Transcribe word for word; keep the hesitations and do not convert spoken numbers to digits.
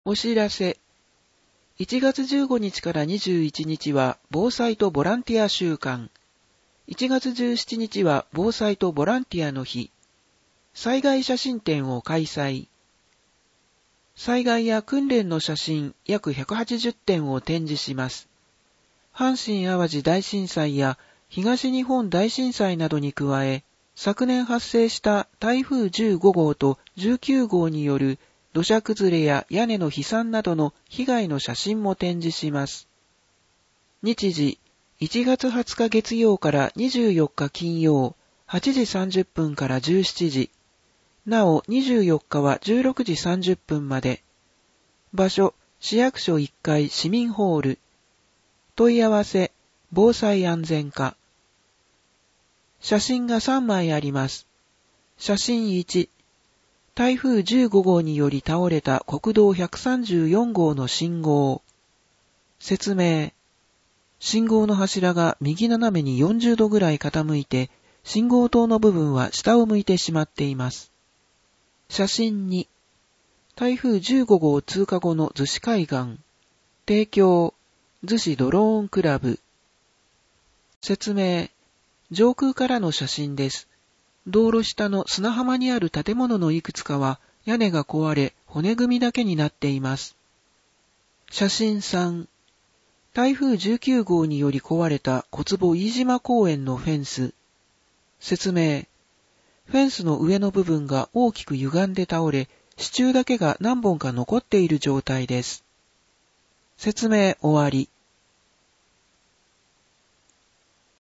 お知らせ。いちがつじゅうごにちからにじゅういちにちは防災とボランティア週間。いちがつじゅうしちにちは防災とボランティアの日。災害写真展を開催。災害や訓練の写真約ひゃくはちじゅってんを展示します。阪神淡路大震災や東日本大震災などに加え、昨年発生した台風じゅうごごうとじゅうきゅうごうによる土砂崩れや屋根の飛散などの被害の写真も展示します。日時、いちがつはつか月曜からにじゅうよっか金曜、はちじさんじゅっぷんからじゅうしちじ。なお、にじゅうよっかはじゅうろくじさんじゅっぷんまで。場所、市役所いっかい市民ホール。問い合わせ、防災安全課。写真がさんまいあります。写真いち。台風じゅうごごうにより倒れた国道ひゃくさんじゅうよんごうの信号。説明。信号の柱が右斜めによんじゅうどぐらい傾いて、信号灯の部分は下を向いてしまっています。写真に。台風じゅうごごう通過後の逗子海岸。提供。逗子ドローンクラブ。説明。上空からの写真です。道路下の砂浜にある建物のいくつかは屋根が壊れ骨組みだけになっています。写真さん。台風じゅうきゅうごうにより壊れた小坪飯島公園のフェンス。説明。フェンスの上の部分が大きく歪んで倒れ、支柱だけが何本か残っている状態です。説明終わり。